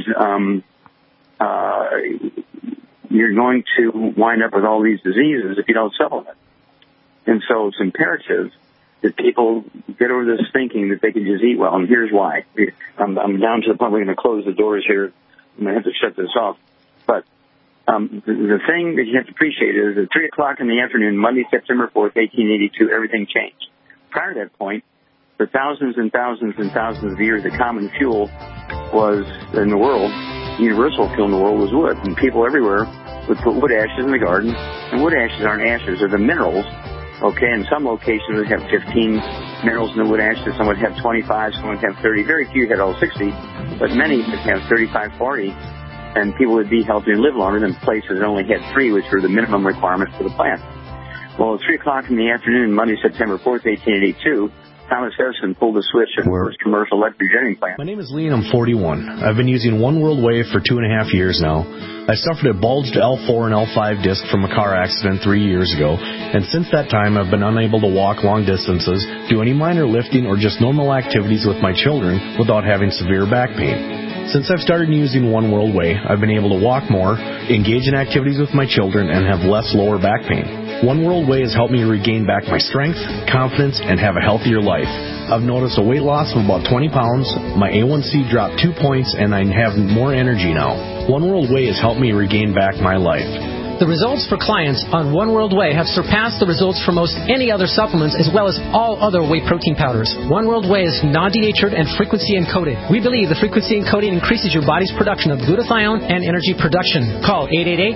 you're going to wind up with all these diseases if you don't supplement. And so it's imperative that people get over this thinking that they can just eat well, and here's why. I'm down to the point we're going to close the doors here. I'm going to have to shut this off. But the thing that you have to appreciate is at 3 o'clock in the afternoon, Monday, September 4th, 1882, everything changed. Prior to that point, for thousands and thousands and thousands of years, the common fuel was in the world, universal fuel in the world was wood. And people everywhere would put wood ashes in the garden. And wood ashes aren't ashes, they're the minerals. Okay, in some locations would have 15 minerals in the wood ashes, some would have 25, some would have 30. Very few had all 60, but many would have 35, 40, and people would be healthy and live longer than places that only had 3, which were the minimum requirements for the plant. Well, at 3 o'clock in the afternoon, Monday, September 4th, 1882, Thomas Edison pulled the switch at the first commercial electric generating plant. My name is Lee and I'm 41. I've been using One World Wave for 2.5 years now. I suffered a bulged L4 and L5 disc from a car accident 3 years ago, and since that time I've been unable to walk long distances, do any minor lifting or just normal activities with my children without having severe back pain. Since I've started using One World Way, I've been able to walk more, engage in activities with my children, and have less lower back pain. One World Way has helped me regain back my strength, confidence, and have a healthier life. I've noticed a weight loss of about 20 pounds, my A1C dropped 2 points, and I have more energy now. One World Way has helped me regain back my life. The results for clients on One World Way have surpassed the results for most any other supplements as well as all other whey protein powders. One World Way is non-denatured and frequency encoded. We believe the frequency encoding increases your body's production of glutathione and energy production. Call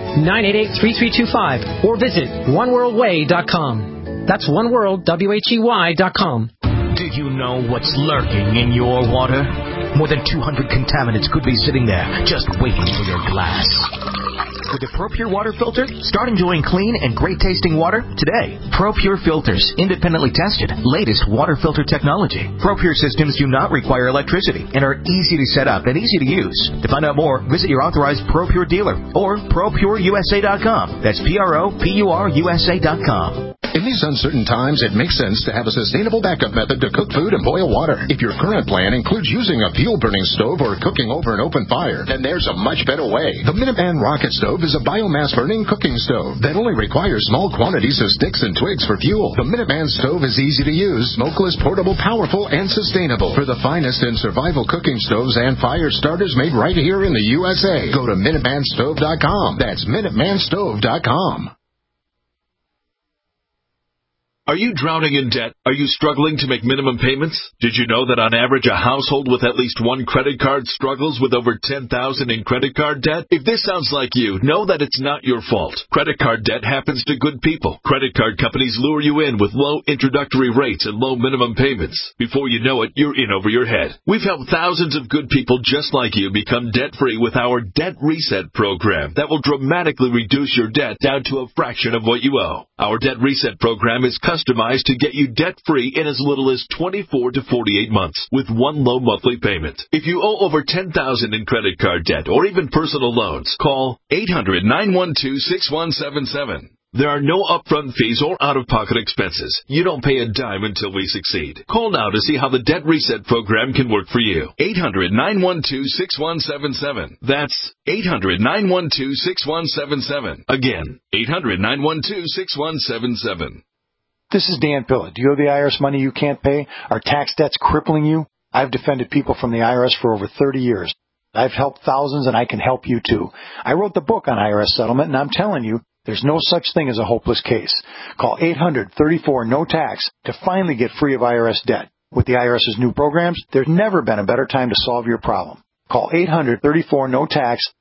888-988-3325 or visit oneworldway.com. That's oneworld.com. Did you know what's lurking in your water? More than 200 contaminants could be sitting there just waiting for your glass. With the ProPure water filter, start enjoying clean and great-tasting water today. ProPure filters, independently tested, latest water filter technology. ProPure systems do not require electricity and are easy to set up and easy to use. To find out more, visit your authorized ProPure dealer or ProPureUSA.com. That's ProPureUSA.com. In these uncertain times, it makes sense to have a sustainable backup method to cook food and boil water. If your current plan includes using a fuel-burning stove or cooking over an open fire, then there's a much better way. The Minuteman Rocket Stove is a biomass-burning cooking stove that only requires small quantities of sticks and twigs for fuel. The Minuteman Stove is easy to use, smokeless, portable, powerful, and sustainable. For the finest in survival cooking stoves and fire starters made right here in the USA, go to MinutemanStove.com. That's MinutemanStove.com. Are you drowning in debt? Are you struggling to make minimum payments? Did you know that on average a household with at least one credit card struggles with over $10,000 in credit card debt? If this sounds like you, know that it's not your fault. Credit card debt happens to good people. Credit card companies lure you in with low introductory rates and low minimum payments. Before you know it, you're in over your head. We've helped thousands of good people just like you become debt-free with our Debt Reset program that will dramatically reduce your debt down to a fraction of what you owe. Our Debt Reset program is customized to get you debt-free in as little as 24 to 48 months with one low monthly payment. If you owe over $10,000 in credit card debt or even personal loans, call 800-912-6177. There are no upfront fees or out-of-pocket expenses. You don't pay a dime until we succeed. Call now to see how the Debt Reset program can work for you. 800-912-6177. That's 800-912-6177. Again, 800-912-6177. This is Dan Pilla. Do you owe the IRS money you can't pay? Are tax debts crippling you? I've defended people from the IRS for over 30 years. I've helped thousands, and I can help you too. I wrote the book on IRS settlement, and I'm telling you, there's no such thing as a hopeless case. Call 800-34-NO-TAX to finally get free of IRS debt. With the IRS's new programs, there's never been a better time to solve your problem. Call 800-34-NO-TAX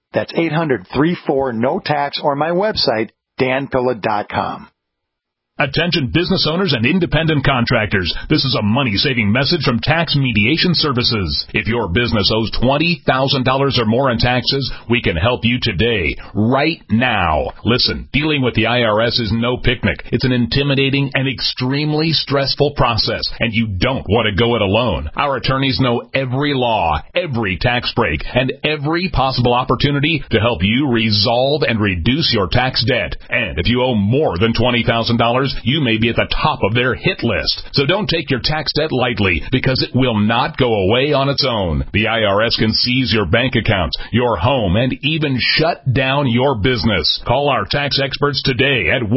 That's 800-34-NO-TAX or my website, danpilla.com. Attention business owners and independent contractors. This is a money-saving message from Tax Mediation Services. If your business owes $20,000 or more in taxes, we can help you today, right now. Listen, dealing with the IRS is no picnic. It's an intimidating and extremely stressful process, and you don't want to go it alone. Our attorneys know every law, every tax break, and every possible opportunity to help you resolve and reduce your tax debt. And if you owe more than $20,000, you may be at the top of their hit list. So don't take your tax debt lightly, because it will not go away on its own. The IRS can seize your bank accounts, your home, and even shut down your business. Call our tax experts today at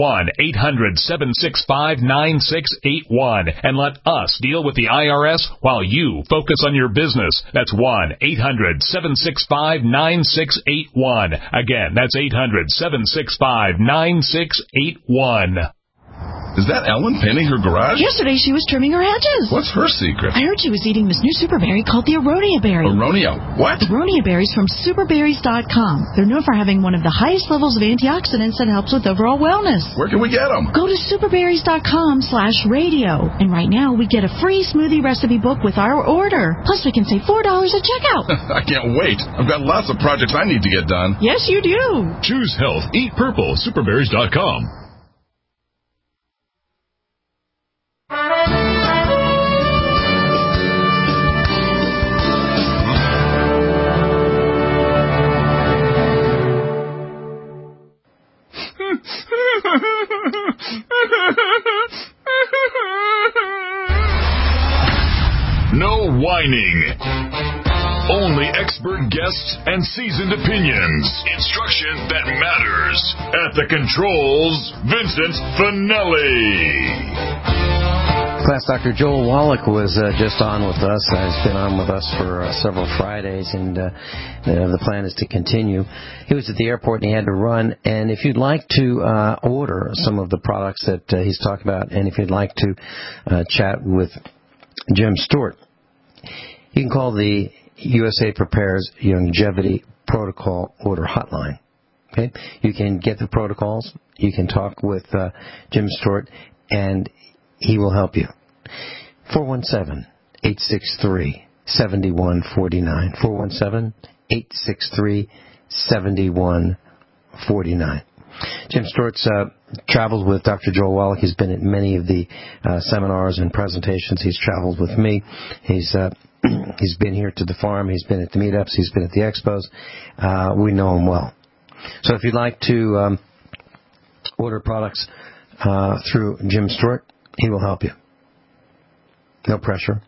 1-800-765-9681 and let us deal with the IRS while you focus on your business. That's 1-800-765-9681. Again, that's 800-765-9681. Is that Ellen painting her garage? Yesterday she was trimming her hedges. What's her secret? I heard she was eating this new super berry called the Aronia berry. Aronia what? Aronia berries from superberries.com. They're known for having one of the highest levels of antioxidants that helps with overall wellness. Where can we get them? Go to superberries.com/radio. And right now we get a free smoothie recipe book with our order. Plus we can save $4 at checkout. I can't wait. I've got lots of projects I need to get done. Yes, you do. Choose health. Eat purple. Superberries.com. No whining. Only expert guests and seasoned opinions. Instruction that matters. At the controls, Vincent Finelli. Class Dr. Joel Wallach was just on with us. He's been on with us for several Fridays, and the plan is to continue. He was at the airport and he had to run. And if you'd like to order some of the products that he's talking about, and if you'd like to chat with Jim Stewart, you can call the USA Prepares Longevity Protocol Order Hotline. Okay, you can get the protocols. You can talk with Jim Stewart, and he will help you. 417-863-7149. 417-863-7149. Jim Stewart's traveled with Dr. Joel Wallach. He's been at many of the seminars and presentations. He's traveled with me. He's been here to the farm. He's been at the meetups. He's been at the expos. We know him well. So if you'd like to order products through Jim Stewart, he will help you. No pressure.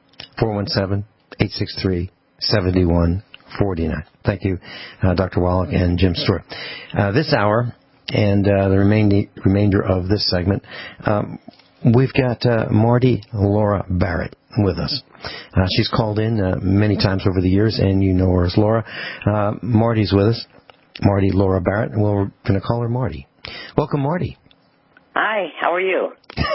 417-863-7149. Thank you, Dr. Wallach and Jim Stewart. This hour and the remainder of this segment, we've got Marty Laura Barrett with us. She's called in many times over the years, and you know her as Laura. Marty's with us. Marty Laura Barrett, and we're going to call her Marty. Welcome, Marty. Hi, how are you?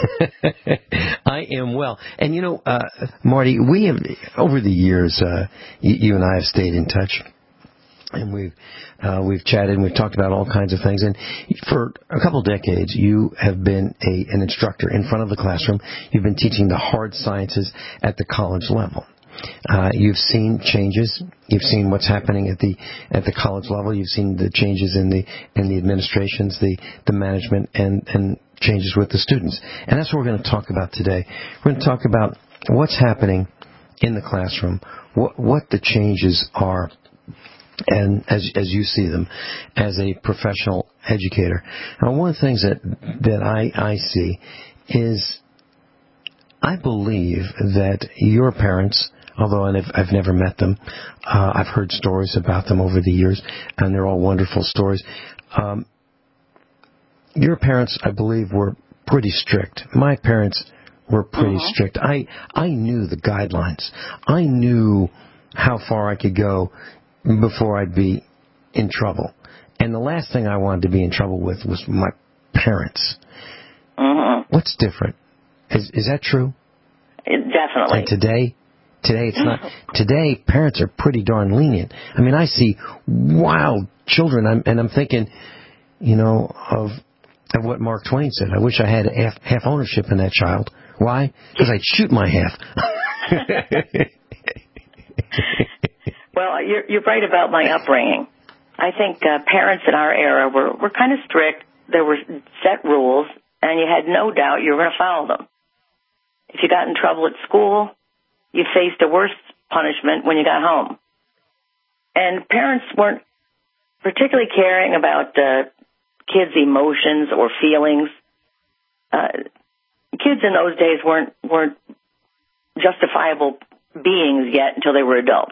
I am well. And you know, Marty, we have, over the years, you and I have stayed in touch. And we've chatted and we've talked about all kinds of things. And for a couple of decades, you have been an instructor in front of the classroom. You've been teaching the hard sciences at the college level. You've seen changes. You've seen what's happening at the college level. You've seen the changes in the administrations, the management, and changes with the students. And that's what we're going to talk about today. We're going to talk about what's happening in the classroom, what the changes are, and as you see them as a professional educator. Now, one of the things that I see is I believe that your parents, although I've never met them, I've heard stories about them over the years, and they're all wonderful stories. Your parents, I believe, were pretty strict. My parents were pretty strict. I knew the guidelines. I knew how far I could go before I'd be in trouble. And the last thing I wanted to be in trouble with was my parents. What's different? Is that true? Definitely. And today, Today it's not. Today parents are pretty darn lenient. I mean, I see wild children, and I'm thinking, of what Mark Twain said. I wish I had half ownership in that child. Why? Because I'd shoot my half. Well, you're right about my upbringing. I think parents in our era were kind of strict. There were set rules, and you had no doubt you were going to follow them. If you got in trouble at school, you faced a worse punishment when you got home. And parents weren't particularly caring about kids' emotions or feelings. Kids in those days weren't justifiable beings yet until they were adults.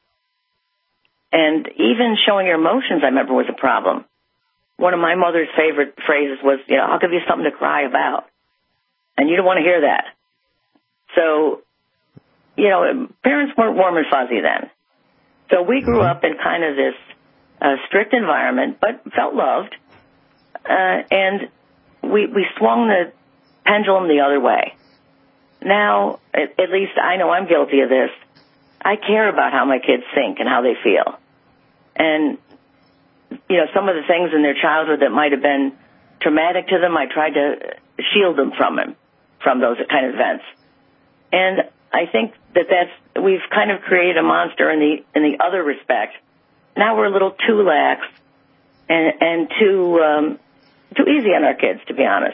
And even showing your emotions, I remember, was a problem. One of my mother's favorite phrases was, I'll give you something to cry about. And you don't want to hear that. So, parents weren't warm and fuzzy then. So we grew up in kind of this strict environment, but felt loved. And we swung the pendulum the other way. Now, at least I know I'm guilty of this. I care about how my kids think and how they feel. And, some of the things in their childhood that might have been traumatic to them, I tried to shield them from those kind of events. And I think we've kind of created a monster in the other respect. Now we're a little too lax and too easy on our kids, to be honest.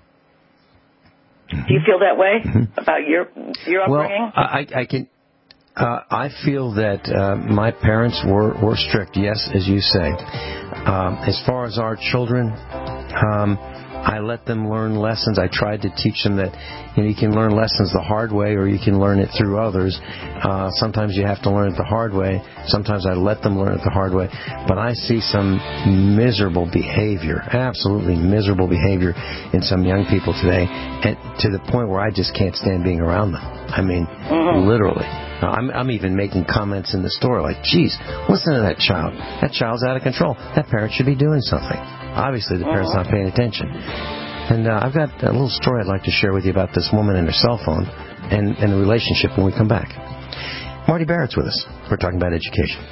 Do you feel that way about your upbringing? Well, I feel that my parents were strict, yes, as you say. As far as our children, I let them learn lessons. I tried to teach them that you can learn lessons the hard way or you can learn it through others. Sometimes you have to learn it the hard way. Sometimes I let them learn it the hard way. But I see some miserable behavior, absolutely miserable behavior in some young people today, and to the point where I just can't stand being around them. I mean, literally. I'm even making comments in the store like, geez, listen to that child. That child's out of control. That parent should be doing something. Obviously, the parent's not paying attention. And I've got a little story I'd like to share with you about this woman and her cell phone and the relationship when we come back. Marty Barrett's with us. We're talking about education.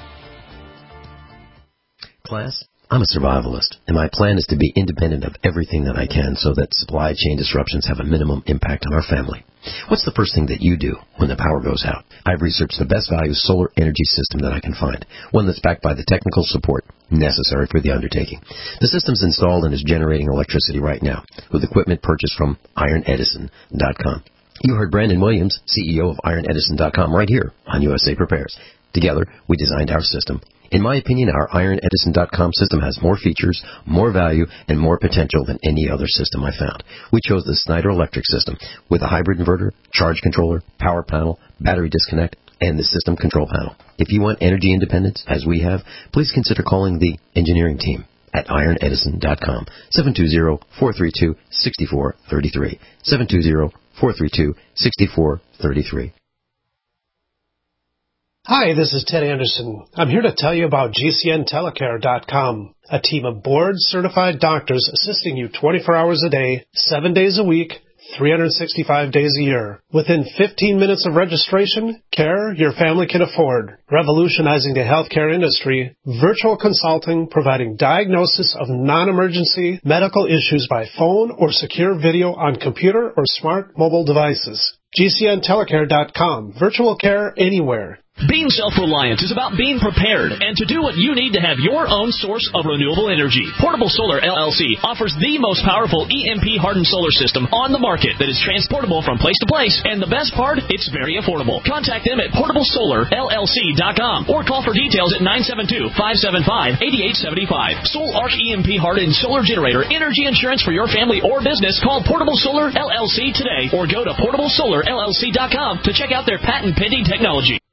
Class, I'm a survivalist, and my plan is to be independent of everything that I can so that supply chain disruptions have a minimum impact on our family. What's the first thing that you do when the power goes out? I've researched the best value solar energy system that I can find, one that's backed by the technical support necessary for the undertaking. The system's installed and is generating electricity right now with equipment purchased from IronEdison.com. You heard Brandon Williams, CEO of IronEdison.com, right here on USA Prepares. Together, we designed our system. In my opinion, our IronEdison.com system has more features, more value, and more potential than any other system I found. We chose the Snyder Electric system with a hybrid inverter, charge controller, power panel, battery disconnect, and the system control panel. If you want energy independence, as we have, please consider calling the engineering team at IronEdison.com, 720-432-6433, 720-432-6433. Hi, this is Ted Anderson. I'm here to tell you about GCNTelecare.com, a team of board-certified doctors assisting you 24 hours a day, 7 days a week, 365 days a year. Within 15 minutes of registration, care your family can afford. Revolutionizing the healthcare industry, virtual consulting providing diagnosis of non-emergency medical issues by phone or secure video on computer or smart mobile devices. GCNTelecare.com. Virtual care anywhere. Being self-reliant is about being prepared and to do what you need to have your own source of renewable energy. Portable Solar LLC offers the most powerful EMP-hardened solar system on the market that is transportable from place to place, and the best part, it's very affordable. Contact them at PortableSolarLLC.com or call for details at 972-575-8875. Soul Arc EMP-hardened solar generator energy insurance for your family or business. Call Portable Solar LLC today or go to PortableSolarLLC.com to check out their patent-pending technology.